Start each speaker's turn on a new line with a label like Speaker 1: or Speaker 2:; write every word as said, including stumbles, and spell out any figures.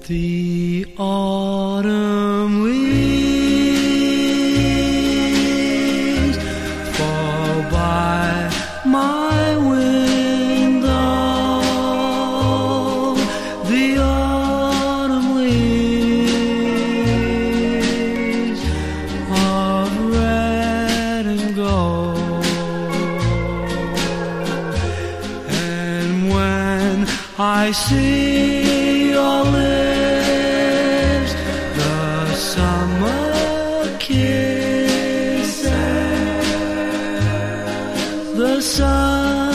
Speaker 1: The autumn leaves fall by my window. The autumn leaves of red and gold. And when I see your lips, the summer kisses, the sun